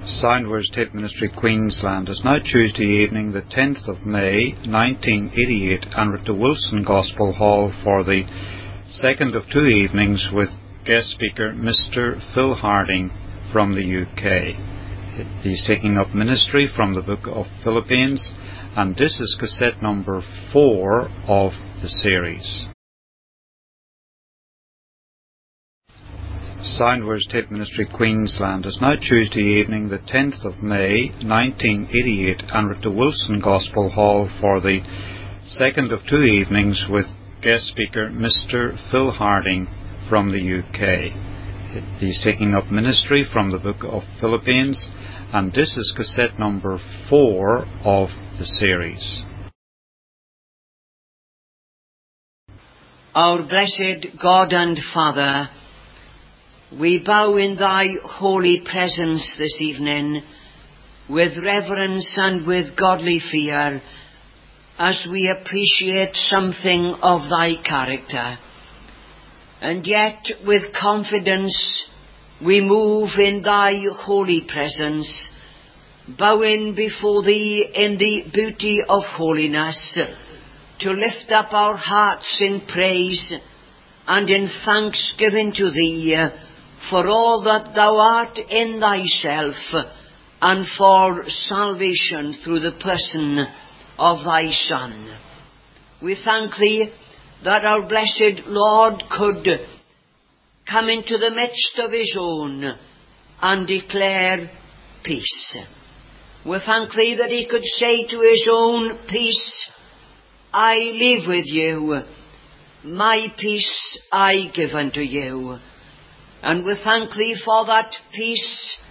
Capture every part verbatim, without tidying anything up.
Soundwords Tape Ministry, Queensland. It's now Tuesday evening, the tenth of May, nineteen eighty-eight, and we're at the Wilson Gospel Hall for the second of two evenings with guest speaker Mister Phil Harding from the U K. He's taking up ministry from the book of Philippians, and this is cassette number four of the series. Soundwords Tape Ministry, Queensland. It's now Tuesday evening, the tenth of May, nineteen eighty-eight, and we're at the Wilson Gospel Hall for the second of two evenings with guest speaker Mister Phil Harding from the U K. He's taking up ministry from the book of Philippians, and this is cassette number four of the series. Our blessed God and Father, we bow in thy holy presence this evening with reverence and with godly fear as we appreciate something of thy character. And yet with confidence we move in thy holy presence, bowing before thee in the beauty of holiness, to lift up our hearts in praise and in thanksgiving to thee for all that thou art in thyself, and for salvation through the person of thy Son. We thank thee that our blessed Lord could come into the midst of his own and declare peace. We thank thee that he could say to his own, peace I leave with you, my peace I give unto you. And we thank thee for that peace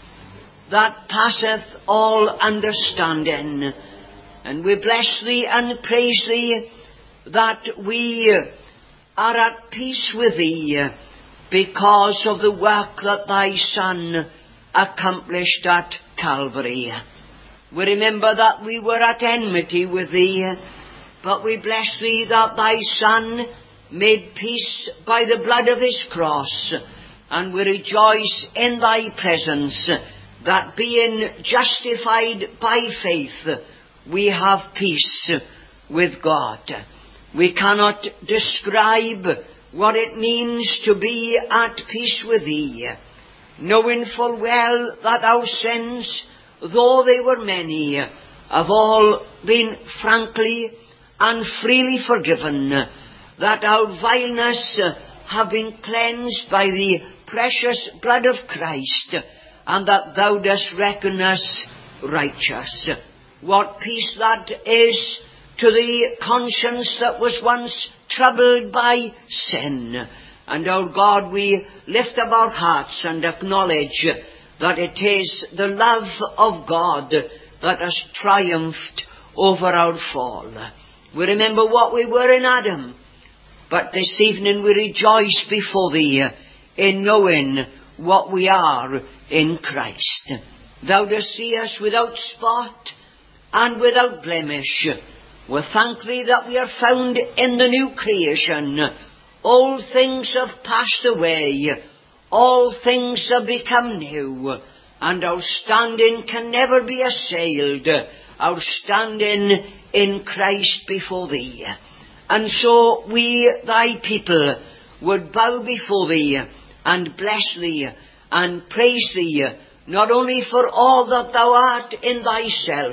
that passeth all understanding. And we bless thee and praise thee that we are at peace with thee because of the work that thy Son accomplished at Calvary. We remember that we were at enmity with thee, but we bless thee that thy Son made peace by the blood of his cross. And we rejoice in thy presence that being justified by faith, we have peace with God. We cannot describe what it means to be at peace with thee, knowing full well that our sins, though they were many, have all been frankly and freely forgiven, that our vileness have been cleansed by the precious blood of Christ, and that thou dost reckon us righteous. What peace that is to the conscience that was once troubled by sin. And, our God, we lift up our hearts and acknowledge that it is the love of God that has triumphed over our fall. We remember what we were in Adam, but this evening we rejoice before thee in knowing what we are in Christ. Thou dost see us without spot and without blemish. We thank thee that we are found in the new creation. All things have passed away, all things have become new, and our standing can never be assailed, our standing in Christ before thee. And so we, thy people, would bow before thee and bless thee and praise thee, not only for all that thou art in thyself,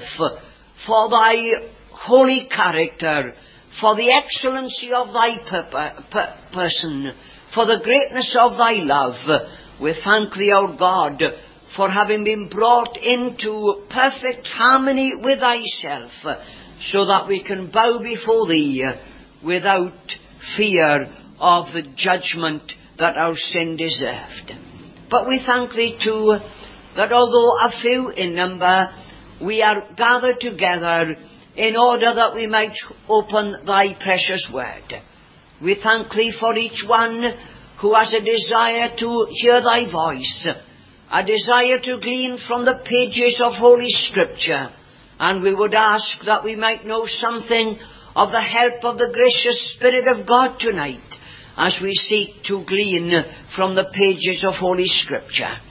for thy holy character, for the excellency of thy per- per- person, for the greatness of thy love. We thank thee, our God, for having been brought into perfect harmony with thyself, so that we can bow before thee without fear of the judgment that our sin deserved. But we thank thee too that although a few in number, we are gathered together in order that we might open thy precious word. We thank thee for each one who has a desire to hear thy voice, a desire to glean from the pages of Holy Scripture, and we would ask that we might know something of the help of the gracious Spirit of God tonight as we seek to glean from the pages of Holy Scripture.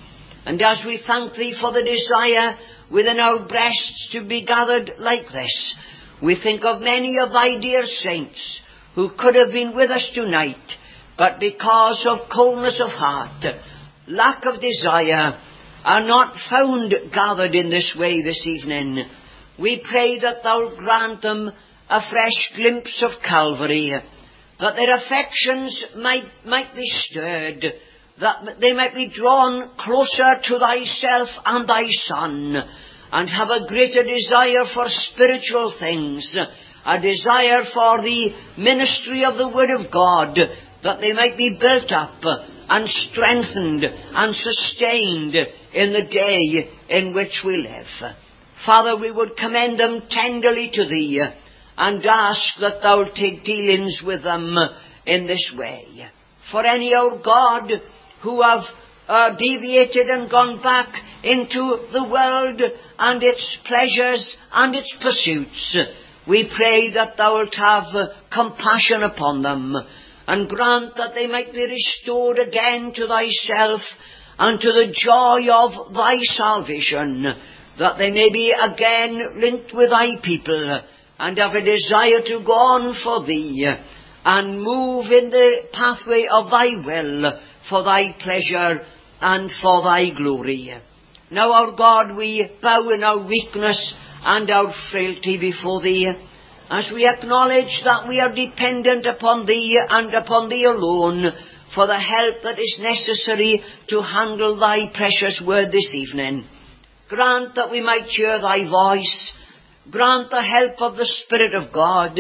And as we thank Thee for the desire within our breasts to be gathered like this, we think of many of Thy dear saints who could have been with us tonight, but because of coldness of heart, lack of desire, are not found gathered in this way this evening. We pray that Thou grant them a fresh glimpse of Calvary, that their affections might, might be stirred, that they might be drawn closer to Thyself and Thy Son, and have a greater desire for spiritual things, a desire for the ministry of the Word of God, that they might be built up and strengthened and sustained in the day in which we live. Father, we would commend them tenderly to Thee, and ask that Thou will take dealings with them in this way. For any, O God, who have uh, deviated and gone back into the world and its pleasures and its pursuits, we pray that Thou wilt have uh, compassion upon them, and grant that they might be restored again to Thyself and to the joy of Thy salvation, that they may be again linked with Thy people, and have a desire to go on for Thee, and move in the pathway of Thy will, for Thy pleasure and for Thy glory. Now, our God, we bow in our weakness and our frailty before Thee, as we acknowledge that we are dependent upon Thee and upon Thee alone for the help that is necessary to handle Thy precious word this evening. Grant that we might hear Thy voice. Grant the help of the Spirit of God.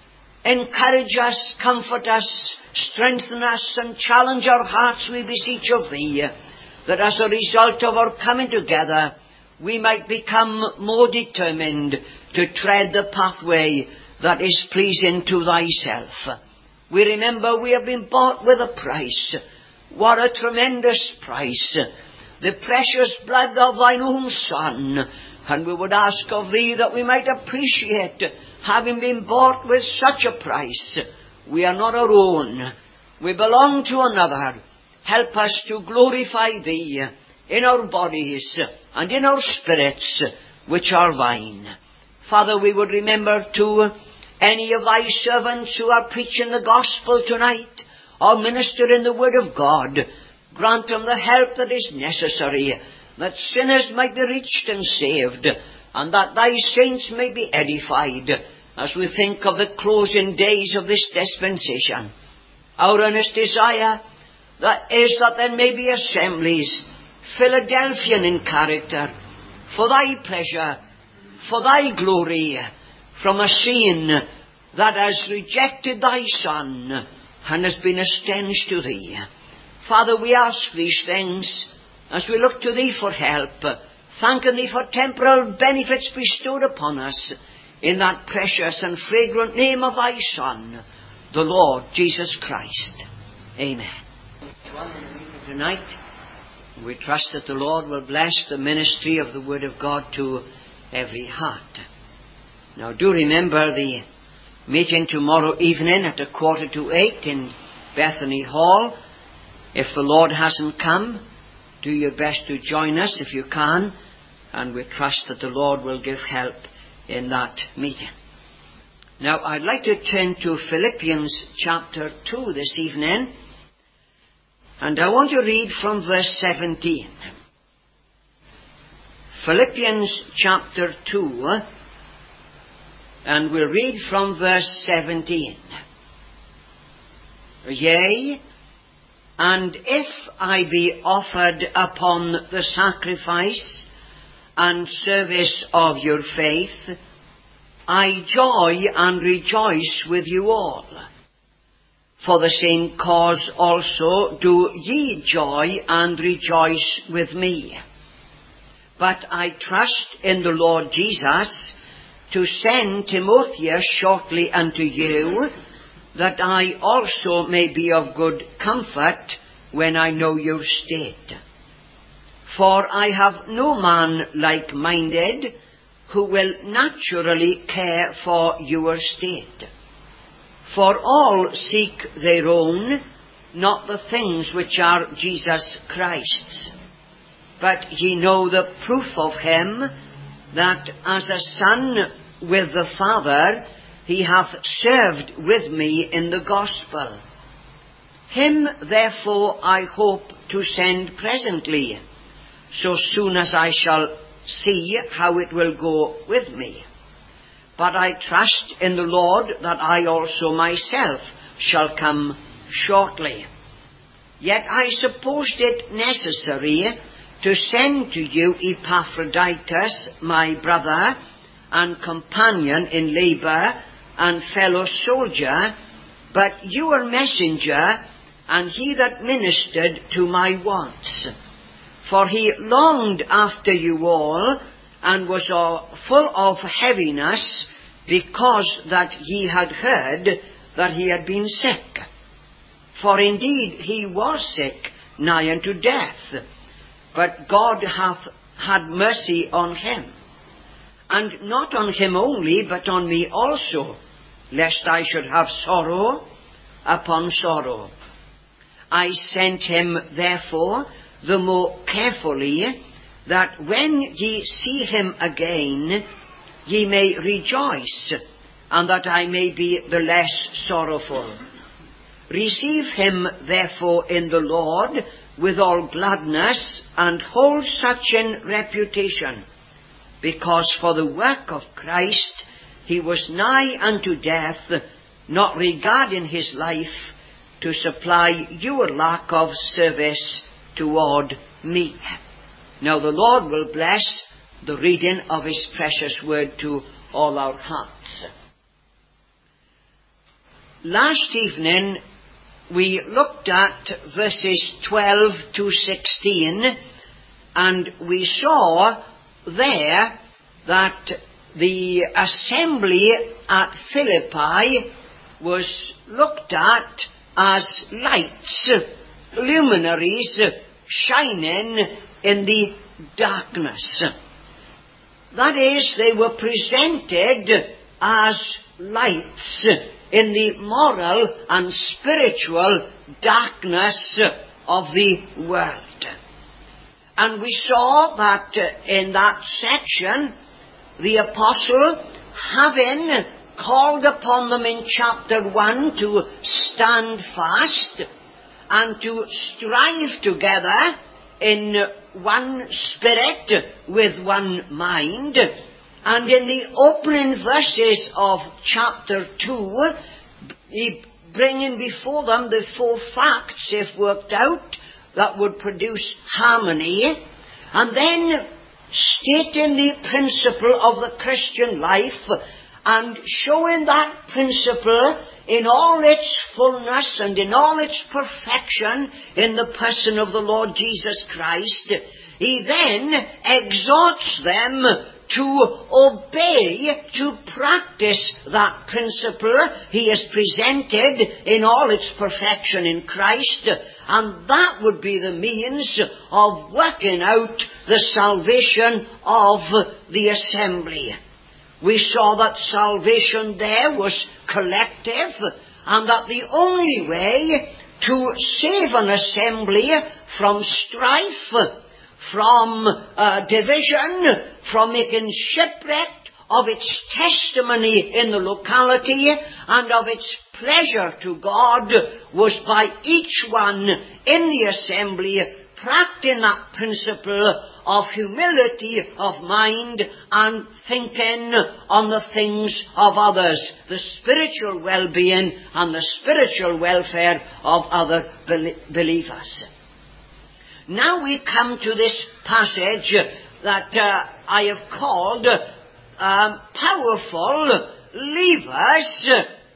Encourage us, comfort us, strengthen us, and challenge our hearts, we beseech of Thee, that as a result of our coming together, we might become more determined to tread the pathway that is pleasing to Thyself. We remember we have been bought with a price. What a tremendous price! The precious blood of Thine own Son. And we would ask of Thee that we might appreciate, having been bought with such a price. We are not our own. We belong to another. Help us to glorify Thee in our bodies and in our spirits, which are Thine. Father, we would remember too any of Thy servants who are preaching the gospel tonight, or ministering the word of God. Grant them the help that is necessary, that sinners might be reached and saved, and that Thy saints may be edified, as we think of the closing days of this dispensation. Our earnest desire that is that there may be assemblies, Philadelphian in character, for Thy pleasure, for Thy glory, from a scene that has rejected Thy Son and has been a stench to Thee. Father, we ask these things as we look to Thee for help, thanking Thee for temporal benefits bestowed upon us, in that precious and fragrant name of Thy Son, the Lord Jesus Christ. Amen. Tonight, we trust that the Lord will bless the ministry of the Word of God to every heart. Now, do remember the meeting tomorrow evening at a quarter to eight in Bethany Hall. If the Lord hasn't come, do your best to join us if you can, and we trust that the Lord will give help in that meeting. Now, I'd like to turn to Philippians chapter two this evening, and I want to read from verse seventeen. Philippians chapter two, and we'll read from verse seventeen. Yea, and if I be offered upon the sacrifice and service of your faith, I joy and rejoice with you all. For the same cause also do ye joy and rejoice with me. But I trust in the Lord Jesus to send Timotheus shortly unto you, that I also may be of good comfort when I know your state. For I have no man like-minded who will naturally care for your state. For all seek their own, not the things which are Jesus Christ's. but ye know the proof of him, that as a son with the Father, he hath served with me in the gospel. Him therefore I hope to send presently, so soon as I shall see how it will go with me. But I trust in the Lord that I also myself shall come shortly. Yet I supposed it necessary to send to you Epaphroditus, my brother and companion in labour and fellow soldier, but your messenger, and he that ministered to my wants. For he longed after you all, and was full of heaviness, because that ye had heard that he had been sick. For indeed he was sick, nigh unto death, but God hath had mercy on him, and not on him only, but on me also, lest I should have sorrow upon sorrow. I sent him therefore the more carefully, that when ye see him again, ye may rejoice, and that I may be the less sorrowful. Receive him therefore in the Lord with all gladness, and hold such in reputation, because for the work of Christ he was nigh unto death, not regarding his life, to supply your lack of service toward me. Now the Lord will bless the reading of his precious word to all our hearts. Last evening we looked at verses twelve to sixteen, and we saw there that the assembly at Philippi was looked at as lights, luminaries shining in the darkness. That is, they were presented as lights in the moral and spiritual darkness of the world. And we saw that in that section, the apostle, having called upon them in chapter one to stand fast and to strive together in one spirit with one mind, and in the opening verses of chapter two, he bringing before them the four facts, if worked out, that would produce harmony, and then stating the principle of the Christian life, and showing that principle in all its fullness and in all its perfection in the person of the Lord Jesus Christ. He then exhorts them to obey, to practice that principle he has presented in all its perfection in Christ, and that would be the means of working out the salvation of the assembly. We saw that salvation there was collective, and that the only way to save an assembly from strife, from uh, division, from making shipwreck of its testimony in the locality and of its pleasure to God, was by each one in the assembly practicing that principle of humility of mind and thinking on the things of others, the spiritual well-being and the spiritual welfare of other believers. Now we come to this passage that uh, I have called uh, powerful levers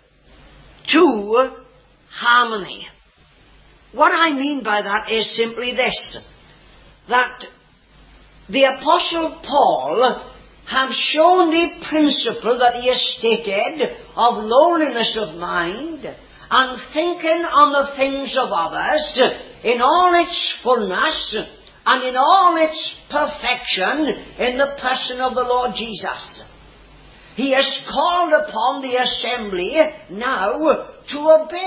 to harmony. What I mean by that is simply this, that the Apostle Paul have shown the principle that he has stated of lowliness of mind and thinking on the things of others in all its fullness and in all its perfection in the person of the Lord Jesus. He has called upon the assembly now to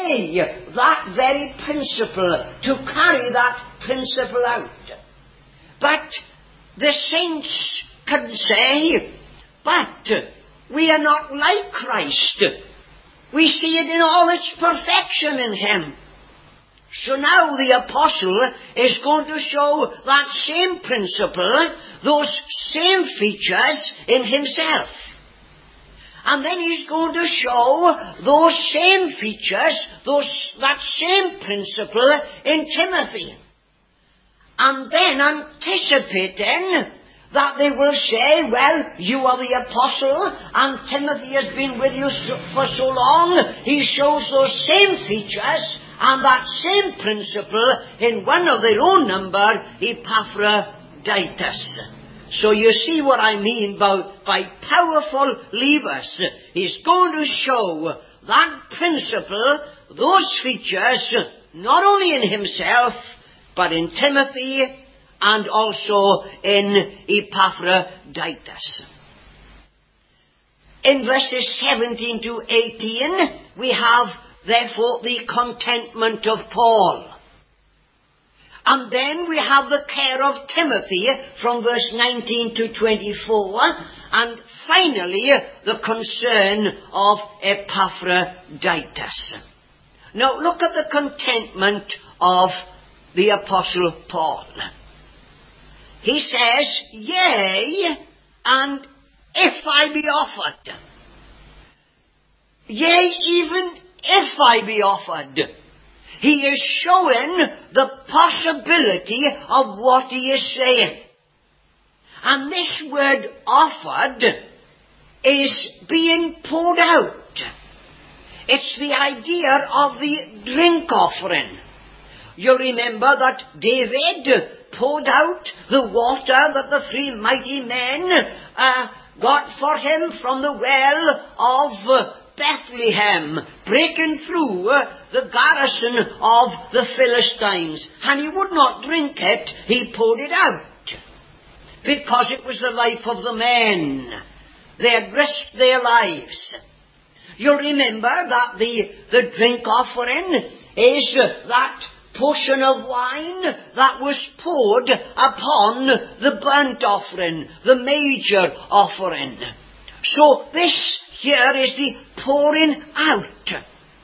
obey that very principle, to carry that principle out. But the saints can say, but we are not like Christ. We see it in all its perfection in him. So now the apostle is going to show that same principle, those same features in himself. And then he's going to show those same features, those, that same principle in Timothy. And then anticipating that they will say, well, you are the apostle, and Timothy has been with you for so long, he shows those same features and that same principle in one of their own number, Epaphroditus. So you see what I mean by, by powerful levers. He's going to show that principle, those features, not only in himself, but in Timothy and also in Epaphroditus. In verses seventeen to eighteen, we have, therefore, the contentment of Paul. And then we have the care of Timothy from verse nineteen to twenty-four. And finally, the concern of Epaphroditus. Now look at the contentment of the Apostle Paul. He says, yea, and if I be offered. Yea, even if I be offered. He is showing the possibility of what he is saying. And this word offered is being poured out. It's the idea of the drink offering. You remember that David poured out the water that the three mighty men uh, got for him from the well of uh, Bethlehem, breaking through uh, the garrison of the Philistines. And he would not drink it, he poured it out. Because it was the life of the men. They had risked their lives. You remember that the, the drink offering is uh, that portion of wine that was poured upon the burnt offering, the major offering. So this here is the pouring out.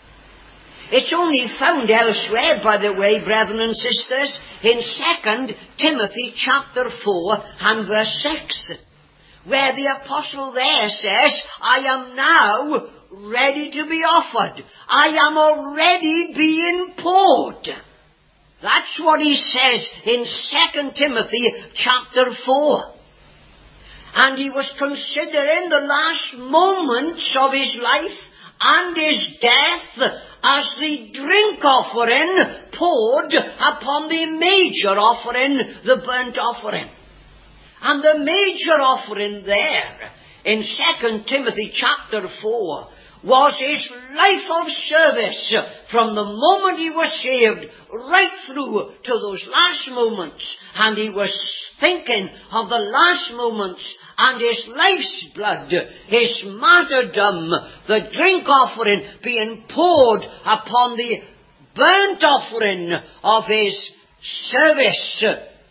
It's only found elsewhere, by the way, brethren and sisters, in Second Timothy chapter four and verse six, where the apostle there says, I am now ready to be offered. I am already being poured. That's what he says in Second Timothy chapter four. And he was considering the last moments of his life and his death as the drink offering poured upon the major offering, the burnt offering. And the major offering there in Second Timothy chapter four was his life of service from the moment he was saved right through to those last moments. And he was thinking of the last moments and his life's blood, his martyrdom, the drink offering being poured upon the burnt offering of his service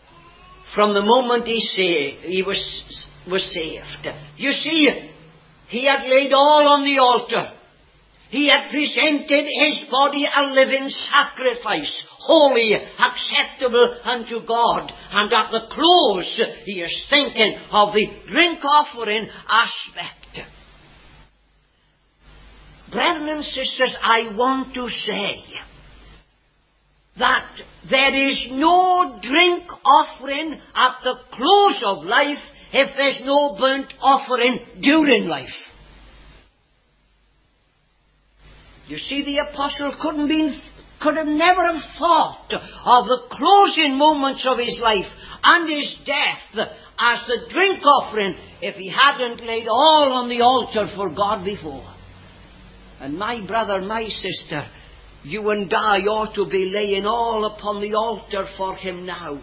from the moment he, say, he was, was saved. You see, he had laid all on the altar. He had presented his body a living sacrifice, holy, acceptable unto God. And at the close, he is thinking of the drink offering aspect. Brethren and sisters, I want to say that there is no drink offering at the close of life if there's no burnt offering during life. You see, the apostle couldn't be, could have never have thought of the closing moments of his life and his death as the drink offering if he hadn't laid all on the altar for God before. And my brother, my sister, you and I ought to be laying all upon the altar for him now,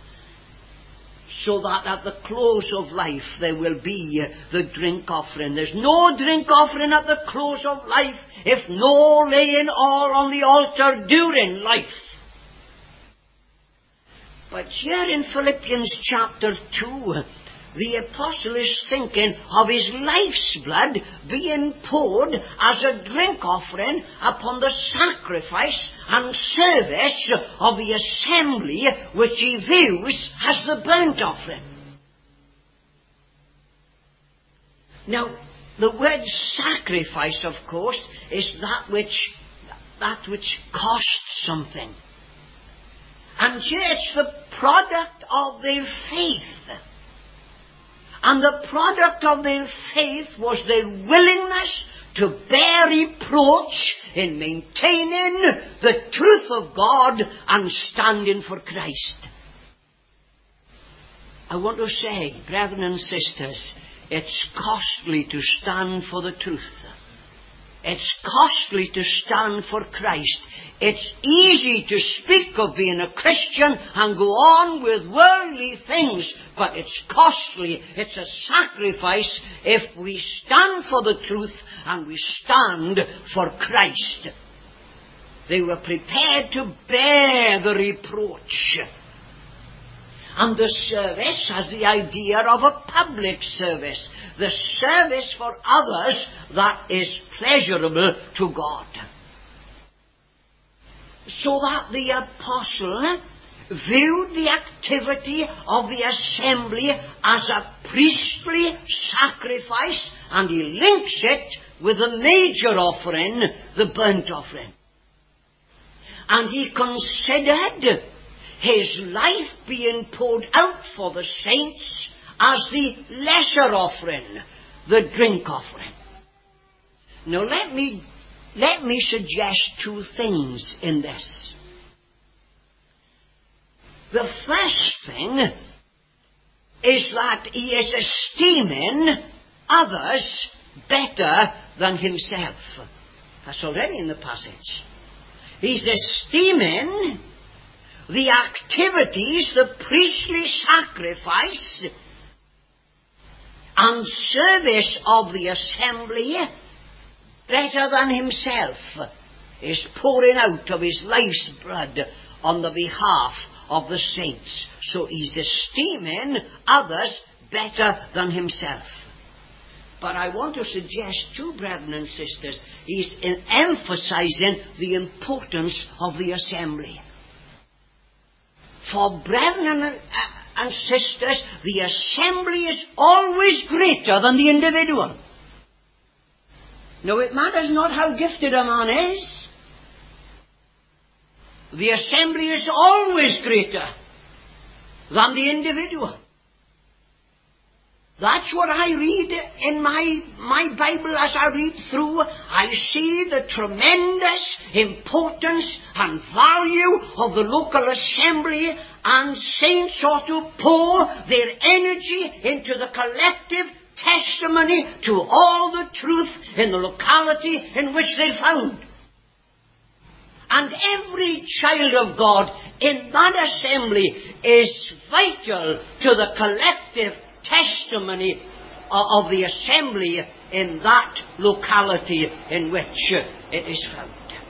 so that at the close of life there will be the drink offering. There's no drink offering at the close of life if no laying all on the altar during life. But here in Philippians chapter two, the apostle is thinking of his life's blood being poured as a drink offering upon the sacrifice and service of the assembly, which he views as the burnt offering. Now, the word sacrifice, of course, is that which that which costs something. And here it's the product of their faith. And the product of their faith was their willingness to bear reproach in maintaining the truth of God and standing for Christ. I want to say, brethren and sisters, it's costly to stand for the truth. It's costly to stand for Christ. It's easy to speak of being a Christian and go on with worldly things, but it's costly. It's a sacrifice if we stand for the truth and we stand for Christ. They were prepared to bear the reproach. And the service has the idea of a public service. The service for others that is pleasurable to God. So that the apostle viewed the activity of the assembly as a priestly sacrifice, and he links it with the major offering, the burnt offering. And he considered his life being poured out for the saints as the lesser offering, the drink offering. Now let me let me suggest two things in this. The first thing is that he is esteeming others better than himself. That's already in the passage. He's esteeming the activities, the priestly sacrifice and service of the assembly better than himself, is pouring out of his life's blood on the behalf of the saints. So he's esteeming others better than himself. But I want to suggest too, brethren and sisters, he's emphasizing the importance of the assembly. For brethren and, and sisters, the assembly is always greater than the individual. Now, it matters not how gifted a man is. The assembly is always greater than the individual. That's what I read in my, my Bible as I read through. I see the tremendous importance and value of the local assembly, and saints ought to pour their energy into the collective testimony to all the truth in the locality in which they're found. And every child of God in that assembly is vital to the collective testimony of the assembly in that locality in which it is found.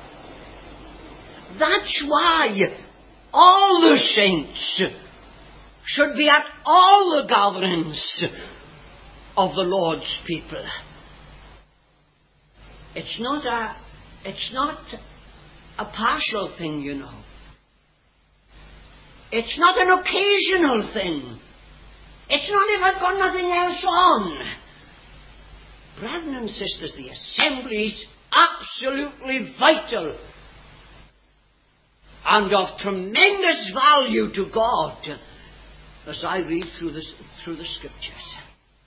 That's why all the saints should be at all the gatherings of the Lord's people. It's not a, it's not a partial thing, you know. It's not an occasional thing. It's not if I've got nothing else on. Brethren and sisters, the assembly is absolutely vital and of tremendous value to God as I read through, this, through the Scriptures.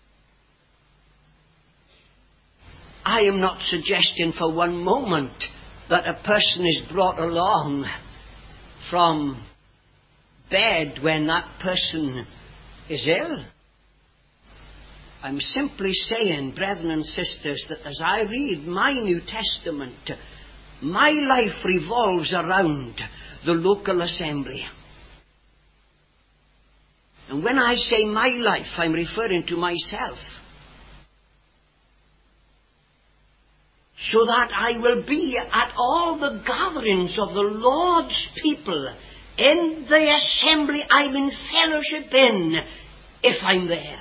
I am not suggesting for one moment that a person is brought along from bed when that person is ill. I'm simply saying, brethren and sisters, that as I read my New Testament, my life revolves around the local assembly. And when I say my life, I'm referring to myself. So that I will be at all the gatherings of the Lord's people in the assembly I'm in fellowship in, if I'm there.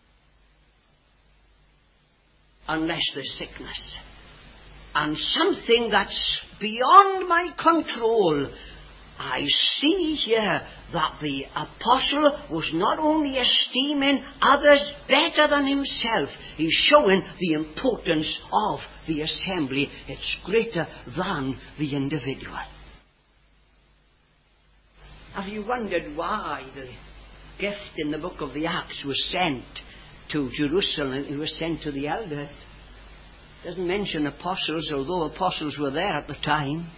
Unless there's sickness and something that's beyond my control. I see here that the apostle was not only esteeming others better than himself, he's showing the importance of the assembly. It's greater than the individual. Have you wondered why the gift in the book of the Acts was sent to Jerusalem? It was sent to the elders. It doesn't mention apostles, although apostles were there at the time.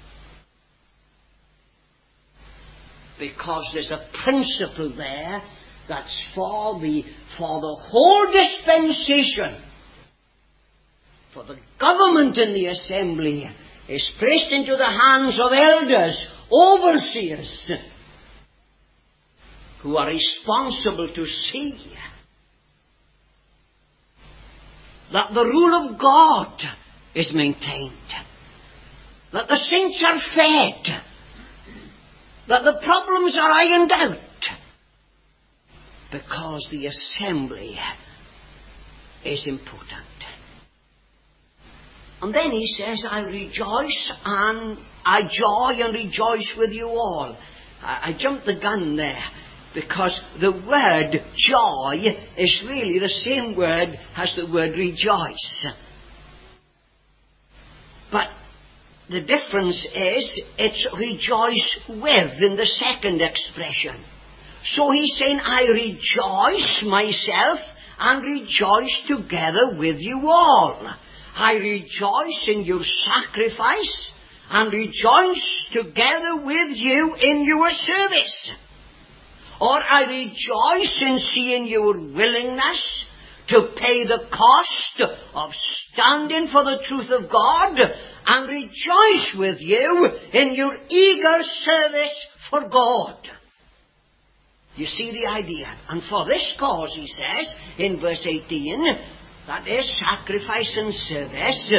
Because there's a principle there that's for the, for the whole dispensation. For the government in the assembly is placed into the hands of elders, overseers, who are responsible to see that the rule of God is maintained, that the saints are fed, that the problems are ironed out, because the assembly is important. And then he says, I rejoice and I joy and rejoice with you all. I, I jumped the gun there, because the word joy is really the same word as the word rejoice. But the difference is, it's rejoice with in the second expression. So he's saying, I rejoice myself and rejoice together with you all. I rejoice in your sacrifice and rejoice together with you in your service. Or I rejoice in seeing your willingness to pay the cost of standing for the truth of God, and rejoice with you in your eager service for God. You see the idea? And for this cause, he says in verse eighteen, that is sacrifice and service,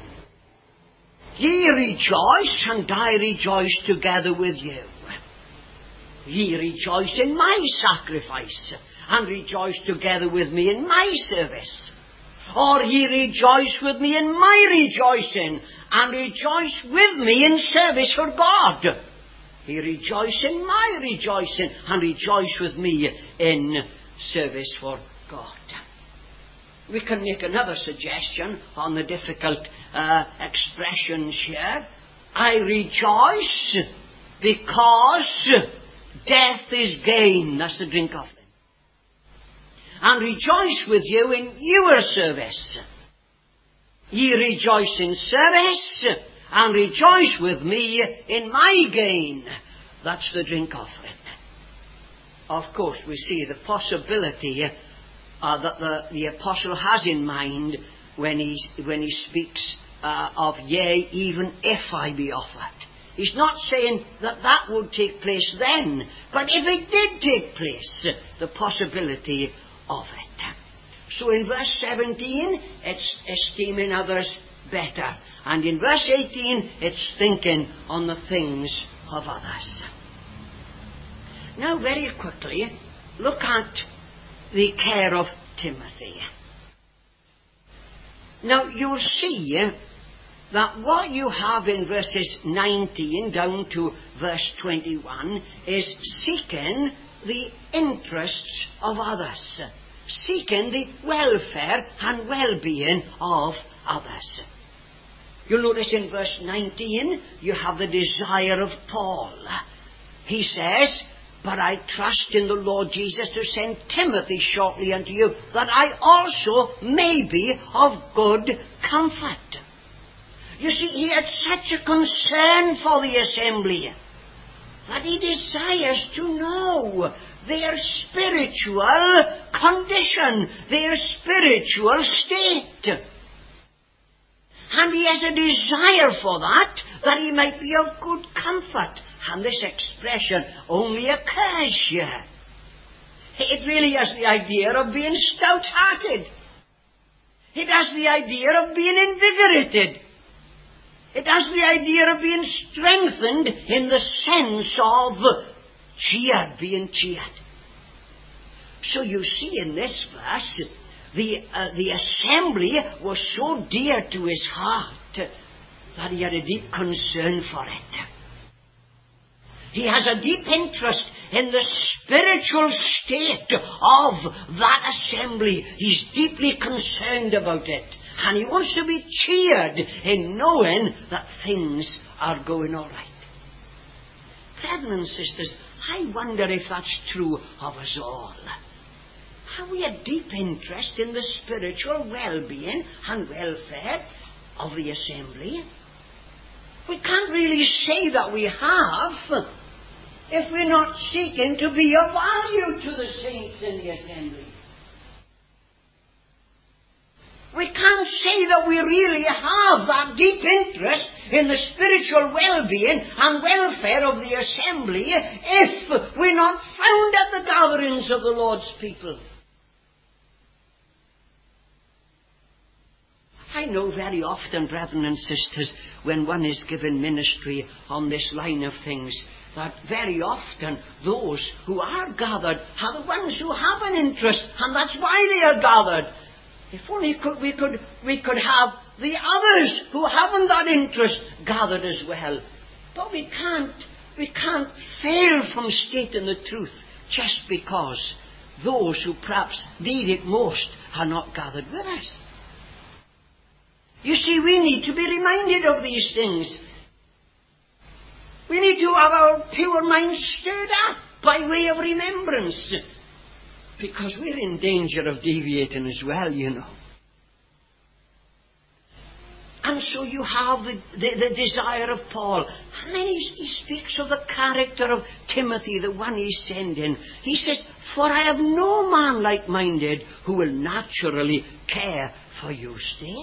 ye rejoice and I rejoice together with you. Ye rejoice in my sacrifice and rejoice together with me in my service. Or ye rejoice with me in my rejoicing and rejoice with me in service for God. Ye rejoice in my rejoicing and rejoice with me in service for God. We can make another suggestion on the difficult uh, expressions here. I rejoice because death is gain. That's the drink offering. And rejoice with you in your service. Ye rejoice in service and rejoice with me in my gain. That's the drink offering. Of course, we see the possibility uh, that the, the apostle has in mind when he, when he speaks uh, of, yea, even if I be offered. He's not saying that that would take place then, but if it did take place, the possibility of it. So in verse seventeen, it's esteeming others better. And in verse eighteen, it's thinking on the things of others. Now very quickly, look at the care of Timothy. Now you'll see that what you have in verses nineteen down to verse twenty-one is seeking the interests of others, seeking the welfare and well-being of others. You'll notice in verse nineteen you have the desire of Paul. He says, but I trust in the Lord Jesus to send Timothy shortly unto you, that I also may be of good comfort. You see, he had such a concern for the assembly that he desires to know their spiritual condition, their spiritual state. And he has a desire for that, that he might be of good comfort. And this expression only occurs here. It really has the idea of being stout-hearted. It has the idea of being invigorated. It has the idea of being strengthened in the sense of cheered, being cheered. So you see in this verse, the, uh, the assembly was so dear to his heart that he had a deep concern for it. He has a deep interest in the spiritual state of that assembly. He's deeply concerned about it. And he wants to be cheered in knowing that things are going all right. Brethren and sisters, I wonder if that's true of us all. Have we a deep interest in the spiritual well-being and welfare of the assembly? We can't really say that we have if we're not seeking to be of value to the saints in the assembly. We can't say that we really have that deep interest in the spiritual well-being and welfare of the assembly if we're not found at the gatherings of the Lord's people. I know very often, brethren and sisters, when one is given ministry on this line of things, that very often those who are gathered are the ones who have an interest, and that's why they are gathered. If only could, we could we could have the others who haven't that interest gathered as well. But we can't we can't fail from stating the truth just because those who perhaps need it most are not gathered with us. You see, we need to be reminded of these things. We need to have our pure minds stirred up by way of remembrance. Because we're in danger of deviating as well, you know. And so you have the, the, the desire of Paul. And then he, he speaks of the character of Timothy, the one he's sending. He says, "For I have no man like-minded who will naturally care for your state."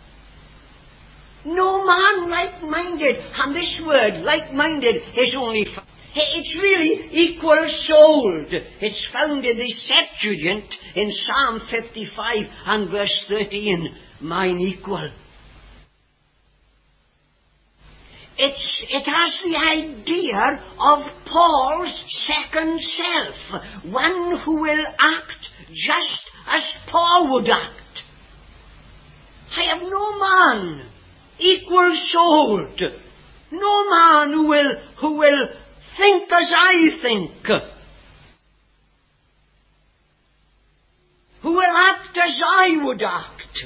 No man like-minded. And this word, like-minded, is only... It's really equal-souled. It's found in the Septuagint in Psalm fifty-five and verse thirteen. Mine equal. It's, it has the idea of Paul's second self. One who will act just as Paul would act. I have no man equal-souled. No man who will, who will think as I think, who will act as I would act.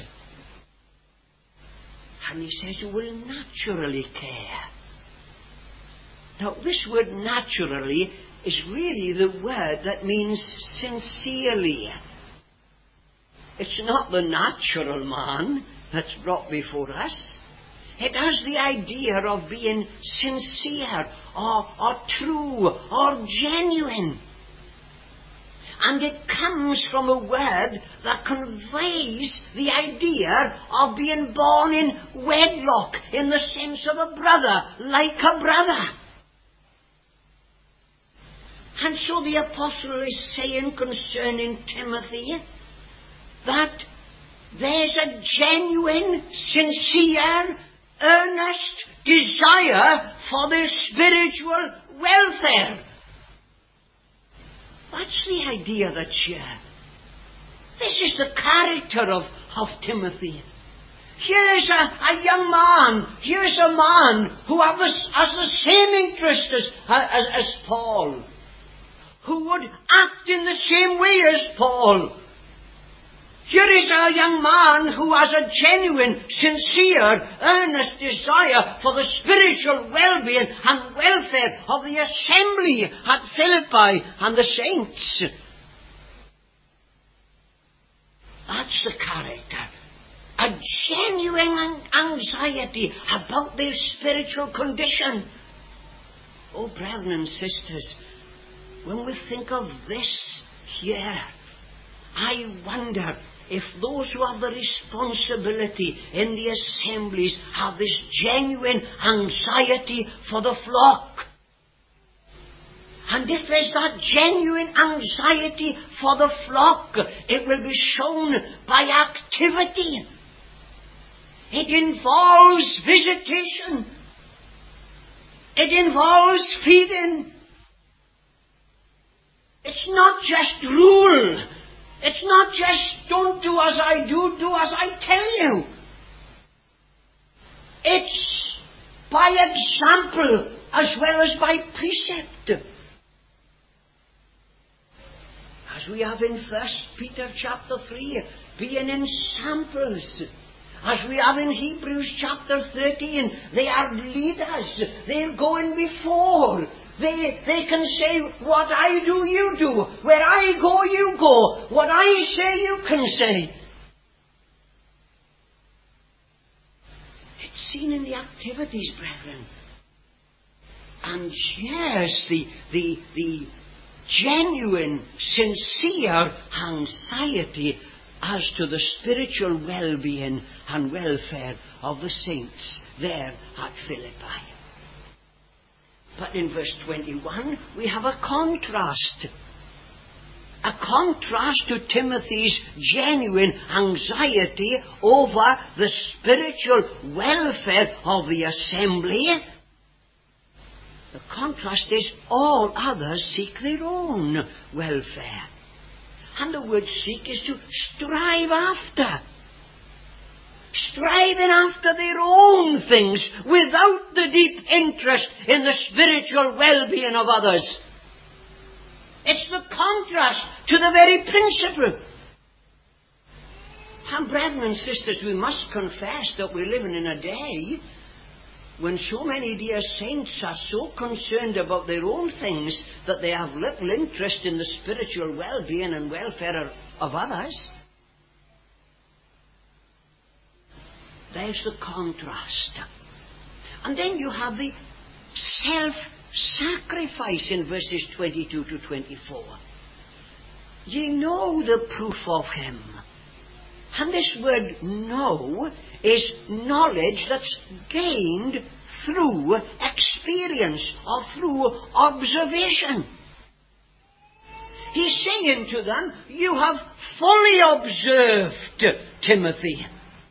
And he says, who will naturally care. Now, this word naturally is really the word that means sincerely. It's not the natural man that's brought before us. It has the idea of being sincere or, or true or genuine. And it comes from a word that conveys the idea of being born in wedlock, in the sense of a brother, like a brother. And so the apostle is saying concerning Timothy that there's a genuine, sincere, earnest desire for their spiritual welfare. That's the idea that's here. This is the character of, of Timothy. Here's a, a young man, here's a man who has the, has the same interest as, as, as Paul, who would act in the same way as Paul. Here is a young man who has a genuine, sincere, earnest desire for the spiritual well-being and welfare of the assembly at Philippi and the saints. That's the character. A genuine anxiety about their spiritual condition. Oh, brethren and sisters, when we think of this here, I wonder if those who have the responsibility in the assemblies have this genuine anxiety for the flock. And if there's that genuine anxiety for the flock, it will be shown by activity. It involves visitation. It involves feeding. It's not just rule. It's not just don't do as I do, do as I tell you. It's by example as well as by precept. As we have in First Peter chapter three, being in samples. As we have in Hebrews chapter thirteen, they are leaders. They're going before. They, they can say, what I do, you do. Where I go, you go. What I say, you can say. It's seen in the activities, brethren. And yes, the, the, the genuine, sincere anxiety as to the spiritual well-being and welfare of the saints there at Philippi. But in verse twenty-one, we have a contrast. A contrast to Timothy's genuine anxiety over the spiritual welfare of the assembly. The contrast is all others seek their own welfare. And the word seek is to strive after. Striving after their own things without the deep interest in the spiritual well-being of others. It's the contrast to the very principle. And brethren and sisters, we must confess that we're living in a day when so many dear saints are so concerned about their own things that they have little interest in the spiritual well-being and welfare of others. There's the contrast. And then you have the self-sacrifice in verses twenty-two to twenty-four. Ye know the proof of him. And this word know is knowledge that's gained through experience or through observation. He's saying to them, you have fully observed Timothy.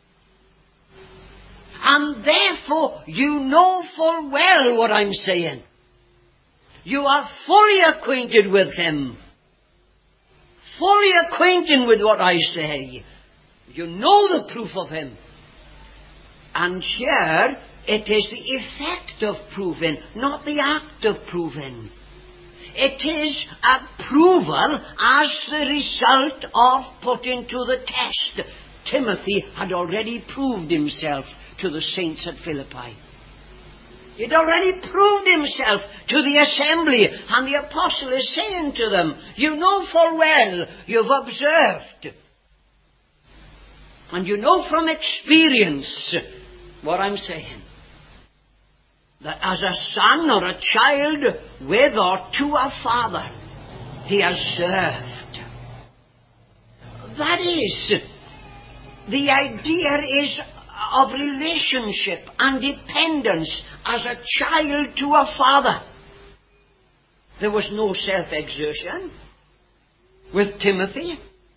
And therefore you know full well what I'm saying. You are fully acquainted with him. Fully acquainted with what I say. You know the proof of him. And here it is the effect of proving, not the act of proving. It is approval as the result of putting to the test. Timothy had already proved himself to the saints at Philippi. He'd already proved himself to the assembly, and the apostle is saying to them, you know full well, you've observed, and you know from experience what I'm saying, that as a son or a child with or to a father, he has served. That is, the idea is of relationship and dependence as a child to a father. There was no self-exertion with Timothy.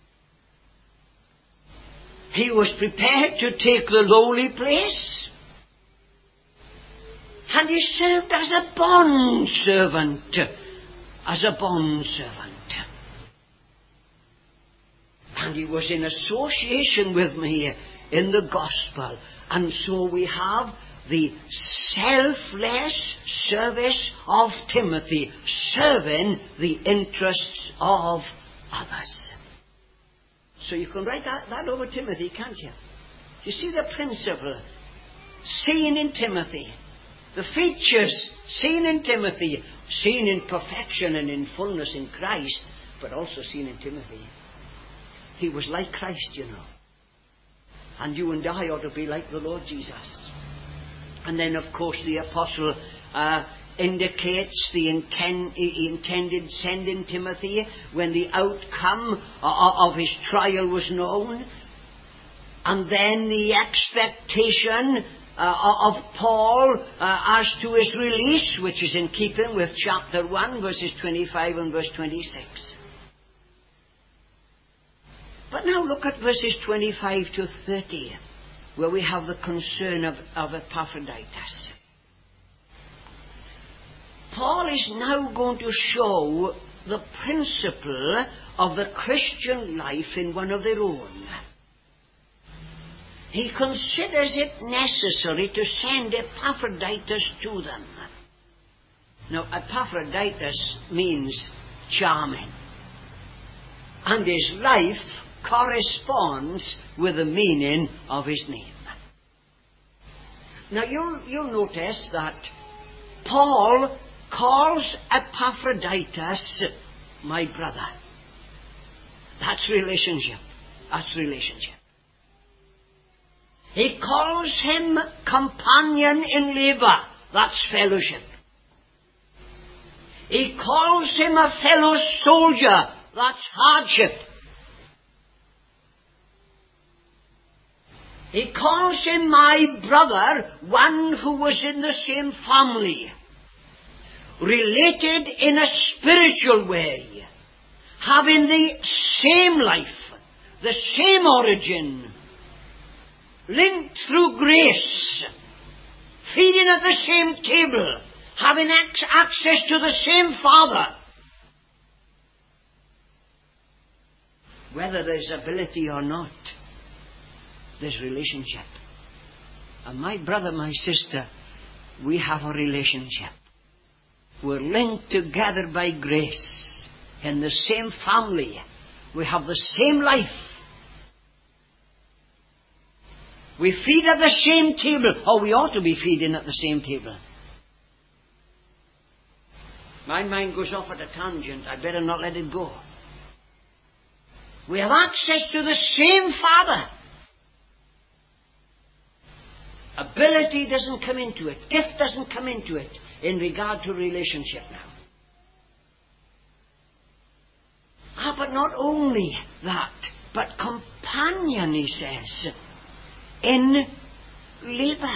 He was prepared to take the lowly place. And he served as a bond servant. As a bond servant. And he was in association with me in the gospel. And so we have the selfless service of Timothy, serving the interests of others. So you can write that, that over Timothy, can't you? You see the principle seen in Timothy. The features seen in Timothy, seen in perfection and in fullness in Christ, but also seen in Timothy. He was like Christ, you know. And you and I ought to be like the Lord Jesus. And then, of course, the apostle uh, indicates the intent, he intended sending Timothy when the outcome of his trial was known. And then the expectation uh, of Paul uh, as to his release, which is in keeping with chapter one, verses twenty-five and verse twenty-six. But now look at verses twenty-five to thirty. where we have the concern of, of Epaphroditus. Paul is now going to show the principle of the Christian life in one of their own. He considers it necessary to send Epaphroditus to them. Now, Epaphroditus means charming, and his life corresponds with the meaning of his name. Now, you'll, you'll notice that Paul calls Epaphroditus my brother. That's relationship. That's relationship. He calls him companion in labour. That's fellowship. He calls him a fellow soldier. That's hardship. He calls him my brother, one who was in the same family, related in a spiritual way, having the same life, the same origin, linked through grace, feeding at the same table, having ac- access to the same Father. Whether there's ability or not, there's relationship. And my brother, my sister, we have a relationship. We're linked together by grace in the same family. We have the same life. We feed at the same table. Or we ought to be feeding at the same table. My mind goes off at a tangent. I better not let it go. We have access to the same Father. Ability doesn't come into it. Gift doesn't come into it in regard to relationship now. Ah, but not only that, but companion, he says, in labour.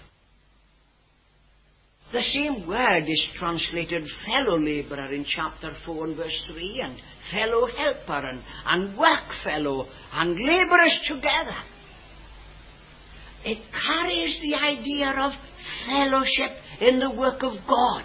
The same word is translated fellow labourer in chapter four and verse three, and fellow helper, and, and work fellow, and labourers together. It carries the idea of fellowship in the work of God.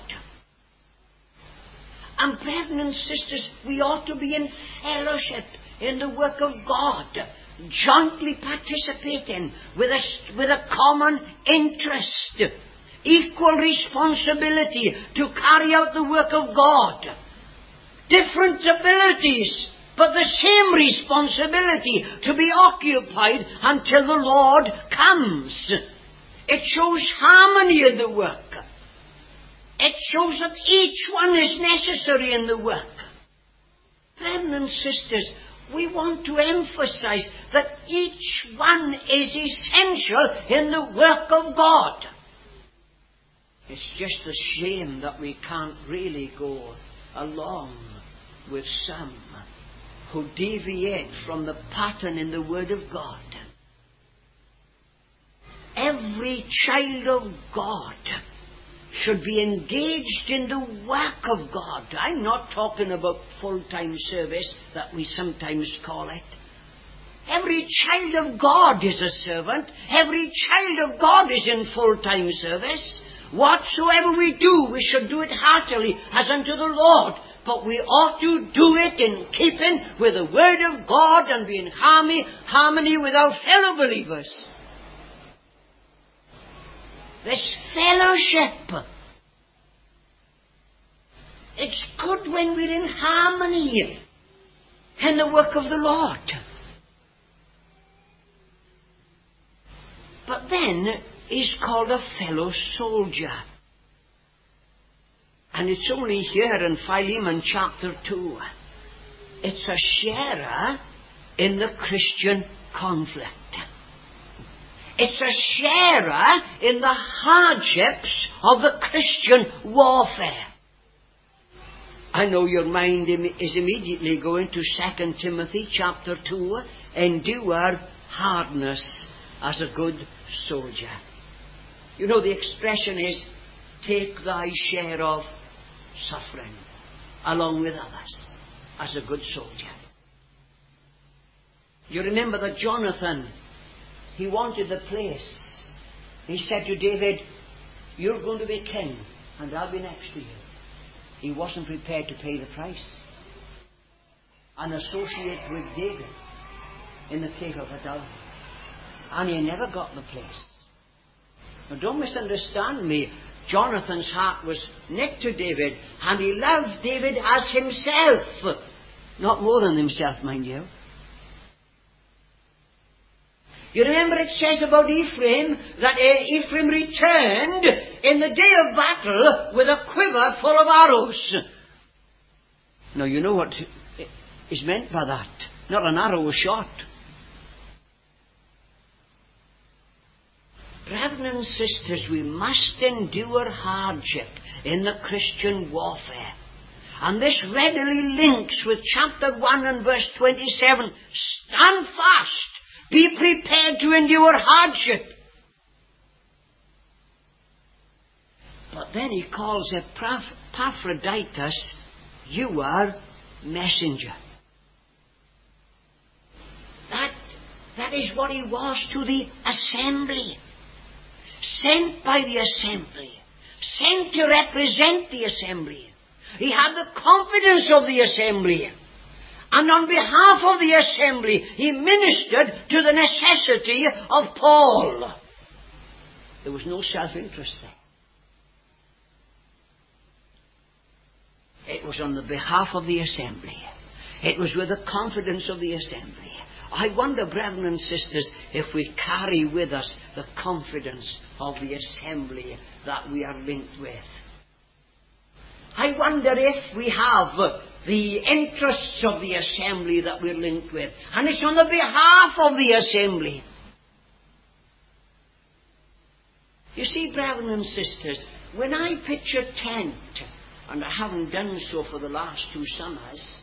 And brethren and sisters, we ought to be in fellowship in the work of God, jointly participating with a, with a common interest, equal responsibility to carry out the work of God. Different abilities, but the same responsibility to be occupied until the Lord comes. It shows harmony in the work. It shows that each one is necessary in the work. Brethren and sisters, we want to emphasize that each one is essential in the work of God. It's just a shame that we can't really go along with some who deviate from the pattern in the Word of God. Every child of God should be engaged in the work of God. I'm not talking about full-time service that we sometimes call it. Every child of God is a servant. Every child of God is in full-time service. Whatsoever we do, we should do it heartily as unto the Lord. But we ought to do it in keeping with the Word of God and be in harmony, harmony with our fellow believers. This fellowship. It's good when we're in harmony in the work of the Lord. But then he's called a fellow soldier. And it's only here in Philemon chapter two. It's a sharer in the Christian conflict. It's a sharer in the hardships of the Christian warfare. I know your mind is immediately going to Second Timothy chapter two. Endure hardness as a good soldier. You know, the expression is, take thy share of suffering along with others as a good soldier. You remember that Jonathan he wanted the place. He said to David, you're going to be king, and I'll be next to you. He wasn't prepared to pay the price and associate with David in the cave of Adullam. And he never got the place. Now don't misunderstand me. Jonathan's heart was knit to David, and he loved David as himself. Not more than himself, mind you. You remember it says about Ephraim that uh, Ephraim returned in the day of battle with a quiver full of arrows. Now you know what is meant by that. Not an arrow was shot. Brethren and sisters, we must endure hardship in the Christian warfare. And this readily links with chapter one and verse twenty-seven. Stand fast. Be prepared to endure hardship. But then he calls Epaphroditus, you are messenger. That, that is what he was to the assembly. Sent by the assembly. Sent to represent the assembly. He had the confidence of the assembly. And on behalf of the assembly, he ministered to the necessity of Paul. There was no self-interest there. It was on the behalf of the assembly. It was with the confidence of the assembly. I wonder, brethren and sisters, if we carry with us the confidence of the assembly that we are linked with. I wonder if we have the interests of the assembly that we're linked with. And it's on the behalf of the assembly. You see, brethren and sisters, when I pitch a tent, and I haven't done so for the last two summers,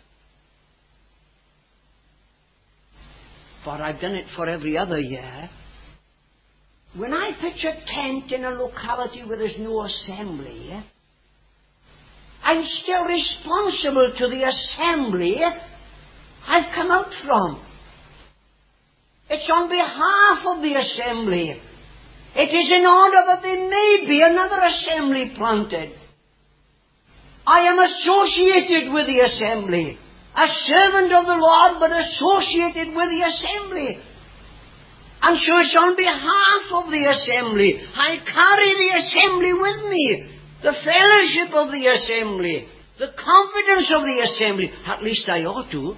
but I've done it for every other year, when I pitch a tent in a locality where there's no assembly, I'm still responsible to the assembly I've come out from. It's on behalf of the assembly. It is in order that there may be another assembly planted. I am associated with the assembly. A servant of the Lord, but associated with the assembly. And so it's on behalf of the assembly. I carry the assembly with me. The fellowship of the assembly. The confidence of the assembly. At least I ought to.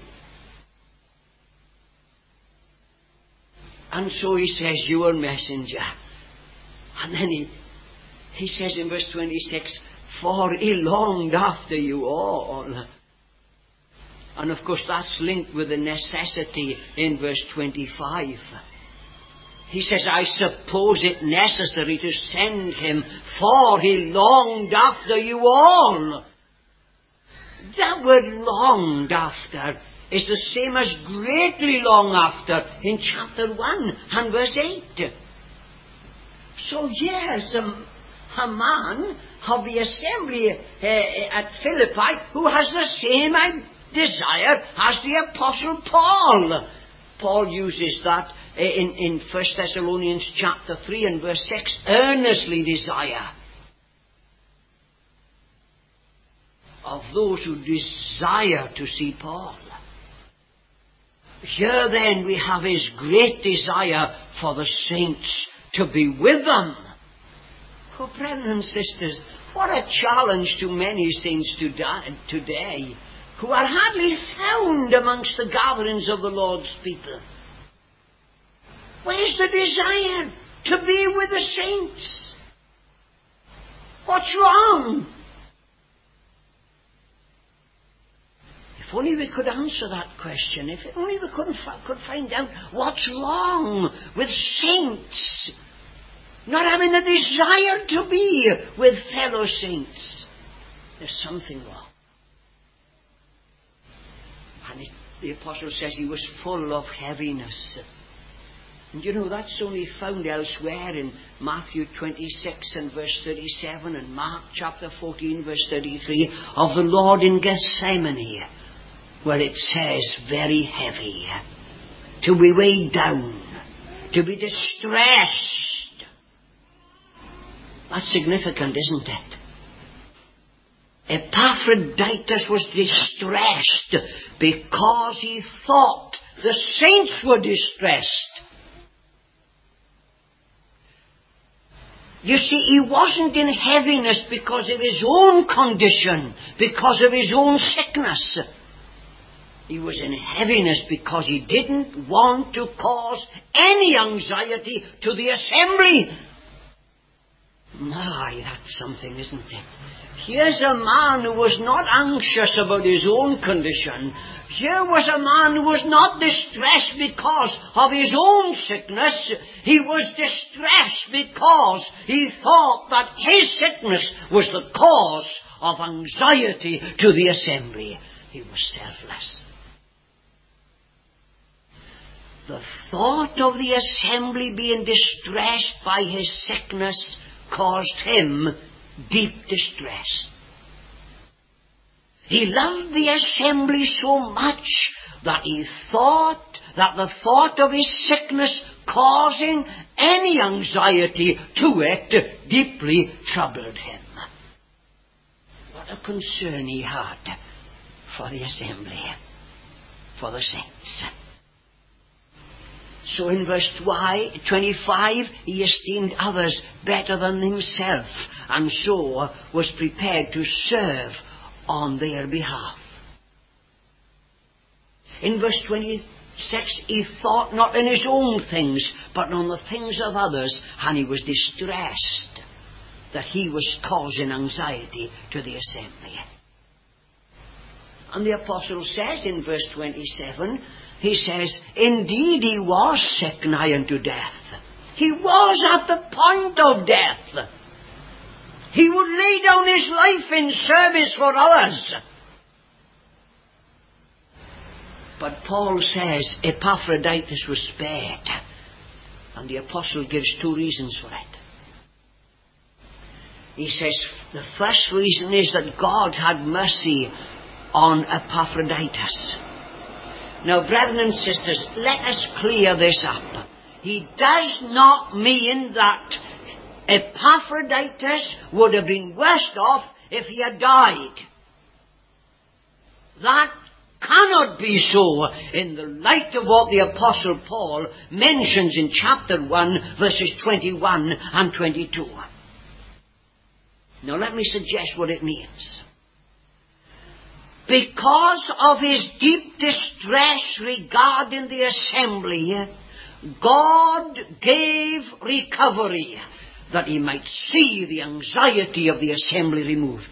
And so he says, you are messenger. And then he, he says in verse twenty-six, for he longed after you all. And of course that's linked with the necessity in verse twenty-five. He says, I suppose it necessary to send him, for he longed after you all. That word longed after is the same as greatly long after in chapter one and verse eight. So yes, a, a man of the assembly uh, at Philippi who has the same desire as the Apostle Paul. Paul uses that in, in First Thessalonians chapter three and verse six, earnestly desire of those who desire to see Paul. Here then we have his great desire for the saints to be with them. Oh, brethren and sisters, what a challenge to many saints today who are hardly found amongst the gatherings of the Lord's people. Where's the desire to be with the saints? What's wrong? If only we could answer that question. If only we could, could find out what's wrong with saints not having a desire to be with fellow saints. There's something wrong. And it, the apostle says he was full of heaviness. And you know, that's only found elsewhere in Matthew twenty-six and verse thirty-seven and Mark chapter fourteen verse thirty-three of the Lord in Gethsemane. Well, it says very heavy, to be weighed down, to be distressed. That's significant, isn't it? Epaphroditus was distressed because he thought the saints were distressed. You see, he wasn't in heaviness because of his own condition, because of his own sickness. He was in heaviness because he didn't want to cause any anxiety to the assembly. My, that's something, isn't it? Here's a man who was not anxious about his own condition. Here was a man who was not distressed because of his own sickness. He was distressed because he thought that his sickness was the cause of anxiety to the assembly. He was selfless. The thought of the assembly being distressed by his sickness caused him deep distress. He loved the assembly so much that he thought that the thought of his sickness causing any anxiety to it deeply troubled him. What a concern he had for the assembly, for the saints. So in verse twenty-five, he esteemed others better than himself, and so was prepared to serve on their behalf. In verse twenty-six, he thought not in his own things, but on the things of others, and he was distressed that he was causing anxiety to the assembly. And the apostle says in verse twenty-seven, he says, indeed he was sick nigh unto death. He was at the point of death. He would lay down his life in service for others. But Paul says Epaphroditus was spared. And the apostle gives two reasons for it. He says the first reason is that God had mercy on Epaphroditus. Now, brethren and sisters, let us clear this up. He does not mean that Epaphroditus would have been worse off if he had died. That cannot be so in the light of what the Apostle Paul mentions in chapter one, verses twenty-one and twenty-two. Now, let me suggest what it means. Because of his deep distress regarding the assembly, God gave recovery that he might see the anxiety of the assembly removed.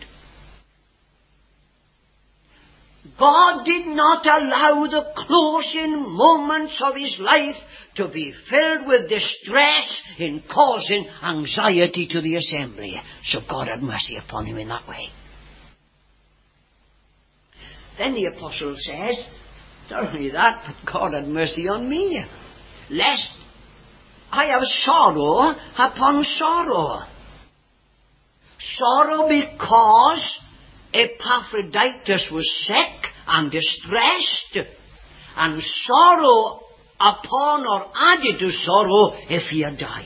God did not allow the closing moments of his life to be filled with distress in causing anxiety to the assembly. So God had mercy upon him in that way. Then the apostle says, not only that, but God had mercy on me, lest I have sorrow upon sorrow. Sorrow because Epaphroditus was sick and distressed, and sorrow upon or added to sorrow if he had died.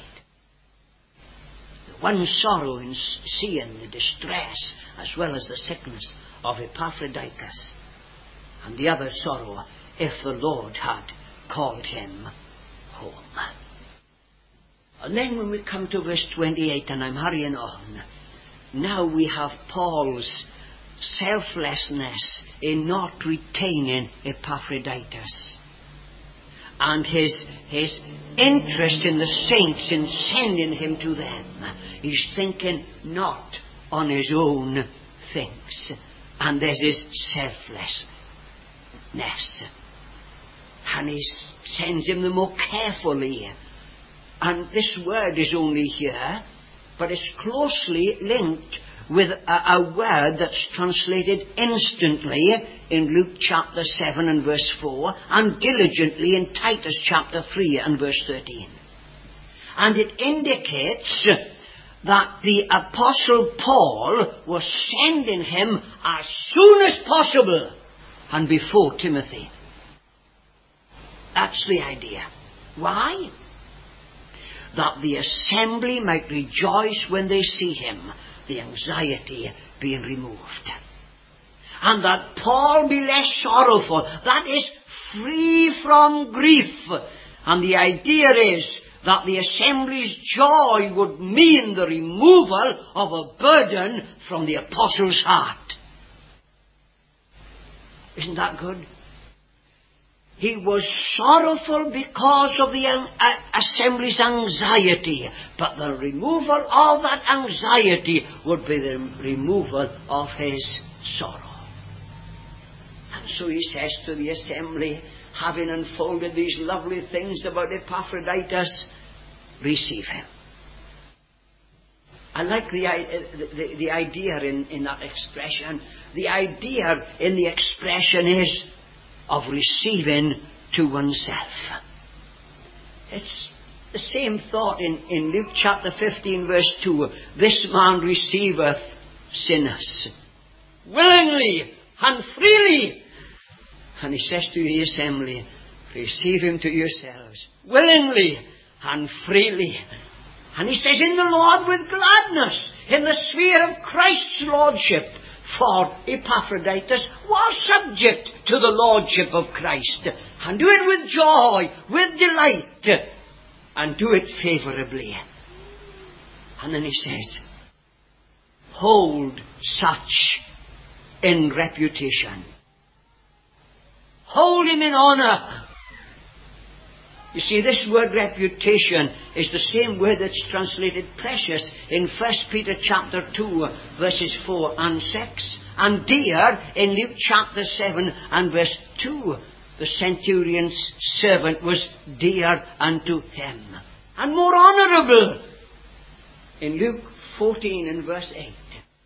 One sorrow in seeing the distress as well as the sickness of Epaphroditus, and the other sorrow if the Lord had called him home. And then when we come to verse twenty-eight, and I'm hurrying on, now we have Paul's selflessness in not retaining Epaphroditus, and his, his interest in the saints in sending him to them. He's thinking not on his own things, and there's his selflessness. And he sends him the more carefully. And this word is only here, but it's closely linked with a, a word that's translated instantly in Luke chapter seven and verse four, and diligently in Titus chapter three and verse thirteen. And it indicates that the Apostle Paul was sending him as soon as possible and before Timothy. That's the idea. Why? that the assembly might rejoice when they see him, the anxiety being removed. And that Paul be less sorrowful, that is, free from grief. And the idea is that the assembly's joy would mean the removal of a burden from the apostle's heart. Isn't that good? He was sorrowful because of the uh, assembly's anxiety, but the removal of that anxiety would be the removal of his sorrow. And so he says to the assembly, having unfolded these lovely things about Epaphroditus, receive him. I like the, the, the idea in, in that expression. The idea in the expression is of receiving to oneself. It's the same thought in, in Luke chapter fifteen verse two. This man receiveth sinners willingly and freely. And he says to the assembly, receive him to yourselves willingly and freely. And he says, in the Lord with gladness, in the sphere of Christ's lordship. For Epaphroditus was subject to the lordship of Christ. And do it with joy, with delight, and do it favourably. And then he says, hold such in reputation. Hold him in honour. You see, this word reputation is the same word that's translated precious in First Peter chapter two, verses four and six. And dear in Luke chapter seven and verse two. The centurion's servant was dear unto him. And more honourable in Luke fourteen and verse eight.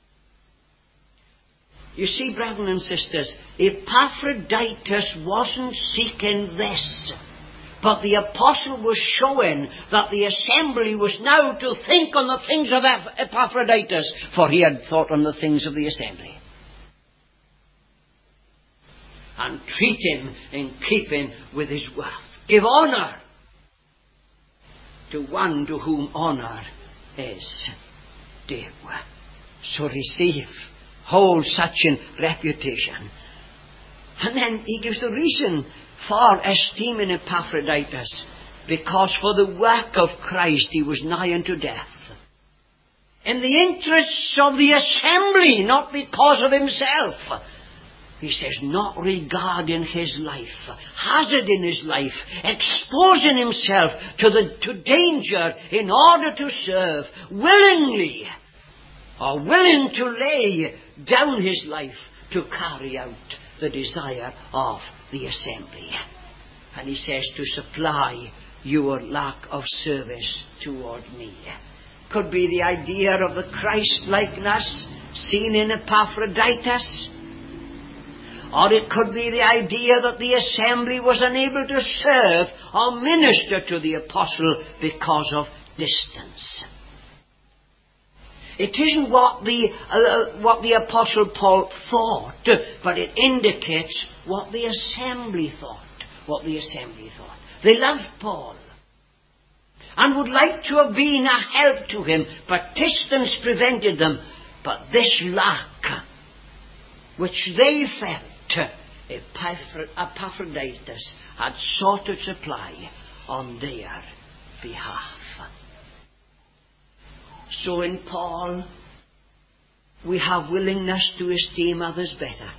You see, brethren and sisters, Epaphroditus wasn't seeking this. But the apostle was showing that the assembly was now to think on the things of Epaphroditus, for he had thought on the things of the assembly. And treat him in keeping with his worth. Give honour to one to whom honour is due. So receive, hold such in reputation. And then he gives the reason for esteeming Epaphroditus, because for the work of Christ he was nigh unto death. In the interests of the assembly, not because of himself. He says, not regarding his life, hazarding his life, exposing himself to the to danger in order to serve, willingly, or willing to lay down his life to carry out the desire of the assembly. And he says, to supply your lack of service toward me. Could be the idea of the Christ-likeness seen in Epaphroditus. Or it could be the idea that the assembly was unable to serve or minister to the apostle because of distance. It isn't what the, uh, what the Apostle Paul thought, but it indicates what the assembly thought. What the assembly thought. They loved Paul and would like to have been a help to him, but distance prevented them. But this lack, which they felt, Epaphroditus had sought to supply on their behalf. So in Paul, we have willingness to esteem others better.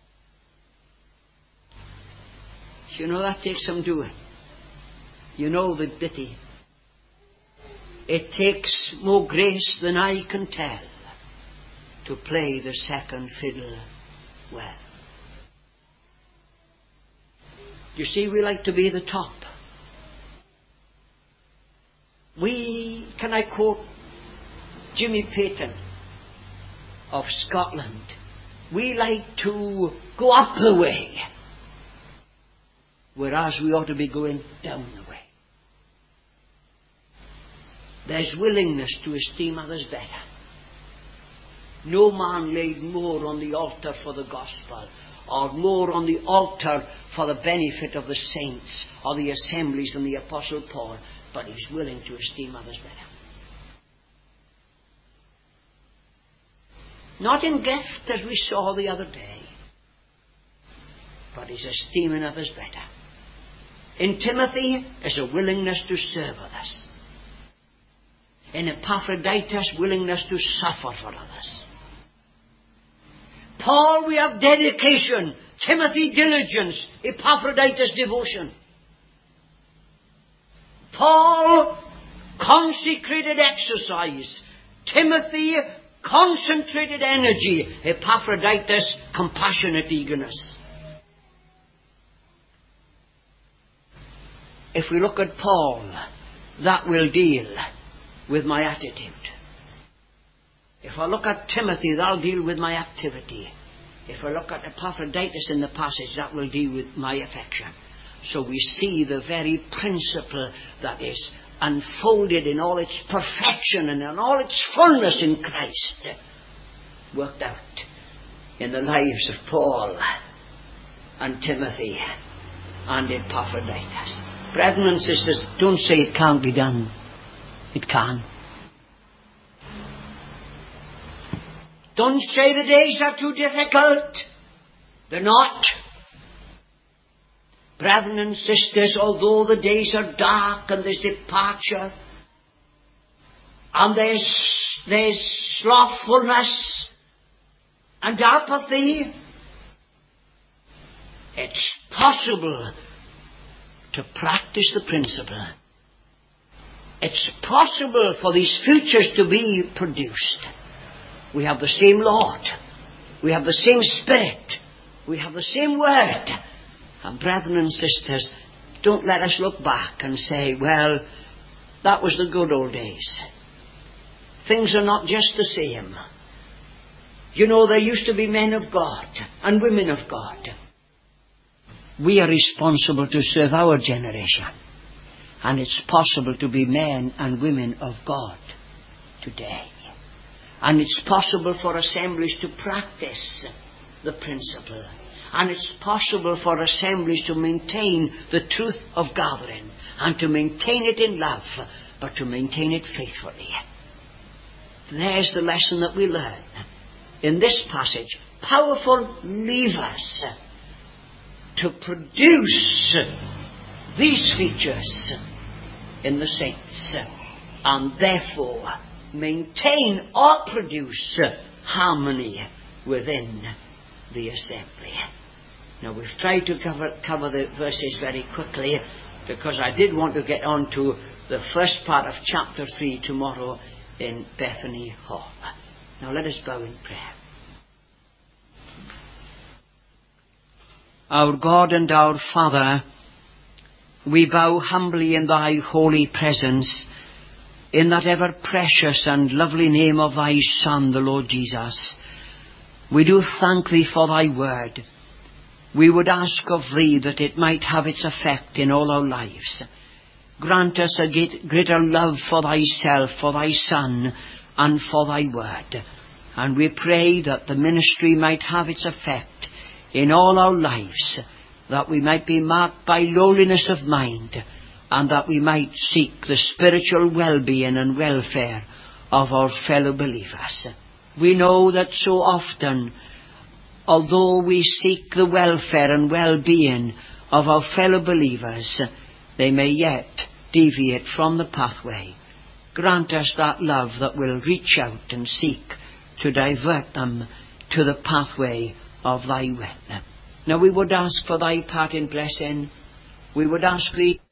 You know, that takes some doing. You know the ditty. It takes more grace than I can tell to play the second fiddle well. You see, we like to be the top. We, can I quote Jimmy Payton of Scotland? We like to go up the way, whereas we ought to be going down the way. There's willingness to esteem others better. No man laid more on the altar for the gospel, or more on the altar for the benefit of the saints or the assemblies than the Apostle Paul. but he's willing to esteem others better. Not in gift, as we saw the other day, but he's esteeming others better. In Timothy, is a willingness to serve others. In Epaphroditus, willingness to suffer for others. Paul, we have dedication. Timothy, diligence. Epaphroditus, devotion. Paul, consecrated exercise. Timothy, concentrated energy. Epaphroditus, compassionate eagerness. If we look at Paul, that will deal with my attitude. If I look at Timothy, that'll deal with my activity. If I look at Epaphroditus in the passage, that will deal with my affection. So we see the very principle that is unfolded in all its perfection and in all its fullness in Christ, worked out in the lives of Paul and Timothy and Epaphroditus. Brethren and sisters, don't say it can't be done. It can. Don't say the days are too difficult. They're not. Brethren and sisters, although the days are dark and there's departure and there's, there's slothfulness and apathy, it's possible to practice the principle. It's possible for these futures to be produced. We have the same Lord. We have the same Spirit. We have the same Word. And brethren and sisters, don't let us look back and say, well, that was the good old days. Things are not just the same. You know, there used to be men of God and women of God. We are responsible to serve our generation. And it's possible to be men and women of God today. And it's possible for assemblies to practice the principle. And it's possible for assemblies to maintain the truth of gathering and to maintain it in love, but to maintain it faithfully. There's the lesson that we learn in this passage. Powerful levers to produce these features in the saints, and therefore maintain or produce harmony within the assembly. Now we've tried to cover, cover the verses very quickly, because I did want to get on to the first part of chapter three tomorrow in Bethany Hall. Now let us bow in prayer. Our God and our Father, we bow humbly in thy holy presence, in that ever precious and lovely name of thy Son, the Lord Jesus. We do thank thee for thy word. We would ask of thee that it might have its effect in all our lives. Grant us a greater love for thyself, for thy Son, and for thy word. And we pray that the ministry might have its effect in all our lives, that we might be marked by lowliness of mind, and that we might seek the spiritual well-being and welfare of our fellow believers. We know that so often, although we seek the welfare and well-being of our fellow believers, they may yet deviate from the pathway. Grant us that love that will reach out and seek to divert them to the pathway of thy will. Now we would ask for thy parting blessing. We would ask thee